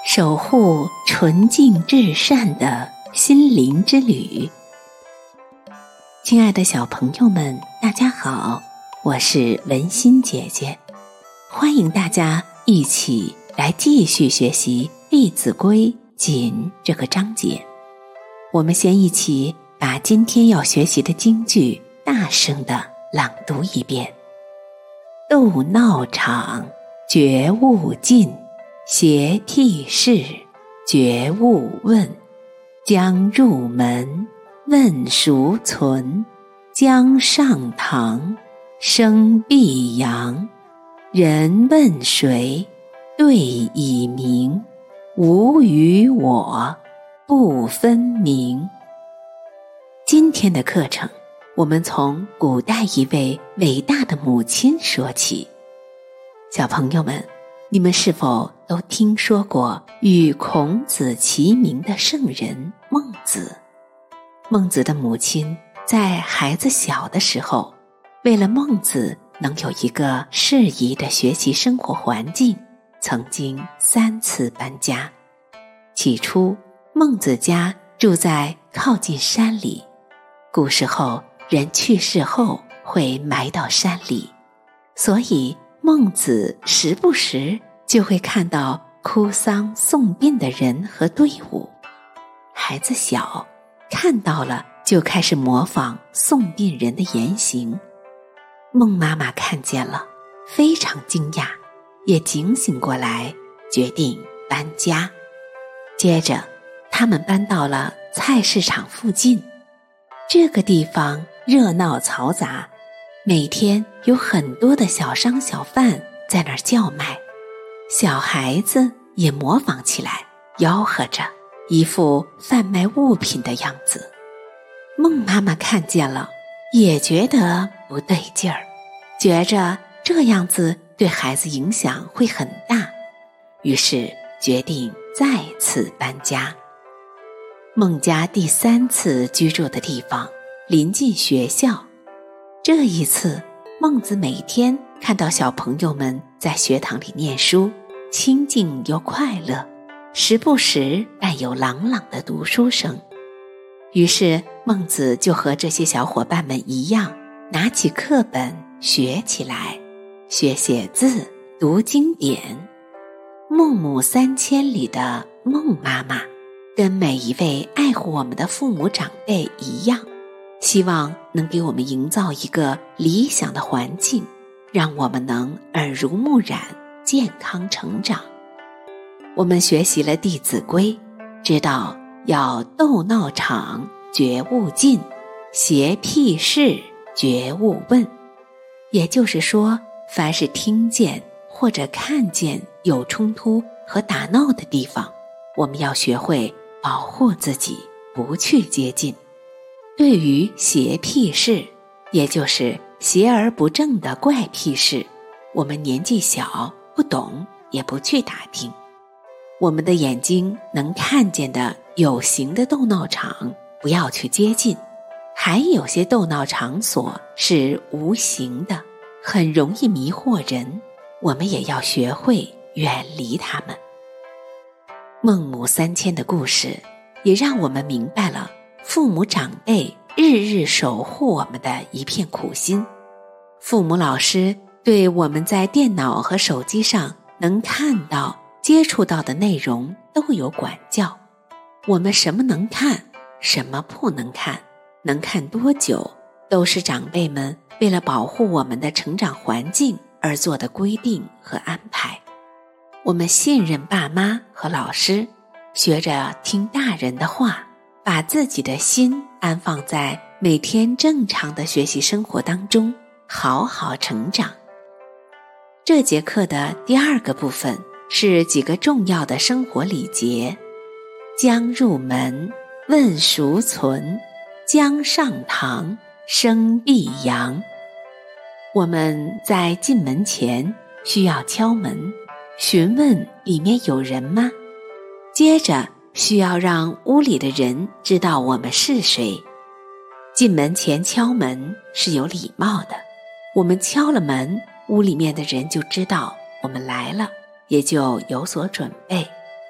守护纯净至善的心灵之旅。亲爱的小朋友们，大家好，我是文心姐姐，欢迎大家一起来继续学习《弟子规》锦这个章节。我们先一起把今天要学习的金句大声地朗读一遍。斗闹场，觉悟尽；邪僻事，觉悟问。将入门，问孰存？将上堂，生必扬。人问谁？对以明。无与我，不分明。今天的课程，我们从古代一位伟大的母亲说起。小朋友们，你们是否都听说过与孔子齐名的圣人孟子？孟子的母亲在孩子小的时候，为了孟子能有一个适宜的学习生活环境，曾经3次搬家。起初，孟子家住在靠近山里，古时候人去世后会埋到山里，所以孟子时不时就会看到哭丧送殡的人和队伍。孩子小，看到了就开始模仿送殡人的言行。孟妈妈看见了，非常惊讶，也警醒过来，决定搬家。接着他们搬到了菜市场附近。这个地方热闹嘈杂，每天有很多的小商小贩在那儿叫卖，小孩子也模仿起来，吆喝着，一副贩卖物品的样子。孟妈妈看见了，也觉得不对劲儿，觉着这样子对孩子影响会很大，于是决定再次搬家。孟家第3次居住的地方临近学校，这一次孟子每天看到小朋友们在学堂里念书，清静又快乐，时不时伴有朗朗的读书声。于是孟子就和这些小伙伴们一样，拿起课本学起来，学写字，读经典。孟母3000里的孟妈妈跟每一位爱护我们的父母长辈一样，希望能给我们营造一个理想的环境，让我们能耳濡目染，健康成长。我们学习了《弟子规》，知道要斗闹场，觉悟尽；邪僻事，觉悟问。也就是说，凡是听见或者看见有冲突和打闹的地方，我们要学会保护自己，不去接近。对于邪僻事，也就是邪而不正的怪癖事，我们年纪小，不懂，也不去打听。我们的眼睛能看见的有形的斗闹场，不要去接近。还有些斗闹场所是无形的，很容易迷惑人，我们也要学会远离它们。孟母3000的故事也让我们明白了父母长辈日日守护我们的一片苦心。父母老师对我们在电脑和手机上能看到接触到的内容都有管教，我们什么能看，什么不能看，能看多久，都是长辈们为了保护我们的成长环境而做的规定和安排。我们信任爸妈和老师，学着听大人的话，把自己的心安放在每天正常的学习生活当中，好好成长。这节课的第2个部分是几个重要的生活礼节。将入门，问孰存？将上堂，生必扬。我们在进门前需要敲门，询问里面有人吗？接着需要让屋里的人知道我们是谁。进门前敲门是有礼貌的，我们敲了门，屋里面的人就知道我们来了，也就有所准备。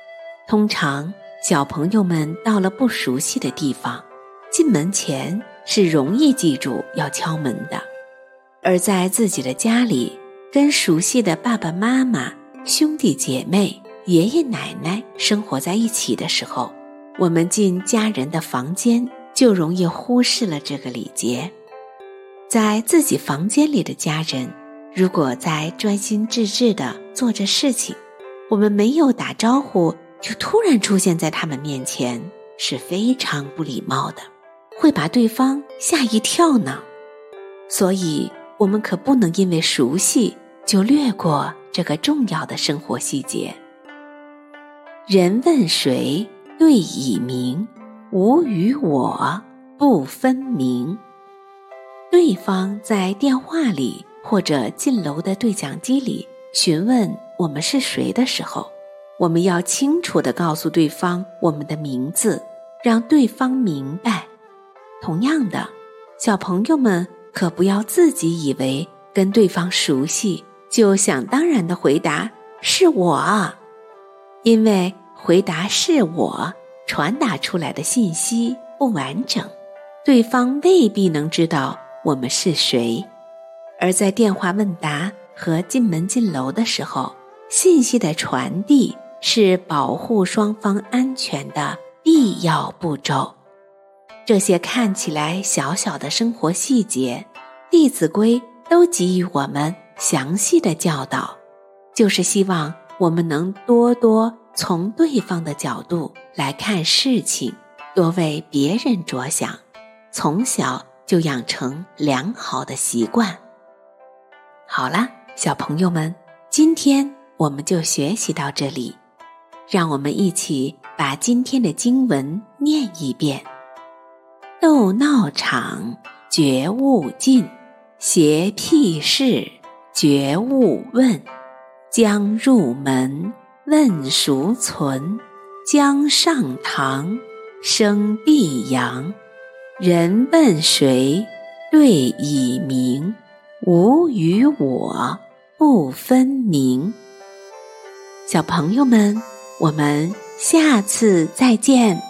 通常小朋友们到了不熟悉的地方，进门前是容易记住要敲门的，而在自己的家里，跟熟悉的爸爸妈妈、兄弟姐妹、爷爷奶奶生活在一起的时候，我们进家人的房间就容易忽视了这个礼节。在自己房间里的家人，如果在专心致志地做着事情，我们没有打招呼就突然出现在他们面前，是非常不礼貌的，会把对方吓一跳呢。所以我们可不能因为熟悉就略过这个重要的生活细节。人问谁，对以明，吾与我，不分明。对方在电话里或者进楼的对讲机里询问我们是谁的时候，我们要清楚地告诉对方我们的名字，让对方明白。同样的，小朋友们可不要自己以为跟对方熟悉就想当然地回答是我啊，因为回答是我传达出来的信息不完整，对方未必能知道我们是谁。而在电话问答和进门进楼的时候，信息的传递是保护双方安全的必要步骤。这些看起来小小的生活细节，弟子规都给予我们详细的教导，就是希望我们能多多从对方的角度来看事情，多为别人着想，从小就养成良好的习惯。好了，小朋友们，今天我们就学习到这里，让我们一起把今天的经文念一遍。斗闹场，觉悟尽，邪僻事，觉悟问。将入门，问孰存？将上堂，生必扬。人问谁，对以明，吾与我，不分明。小朋友们，我们下次再见。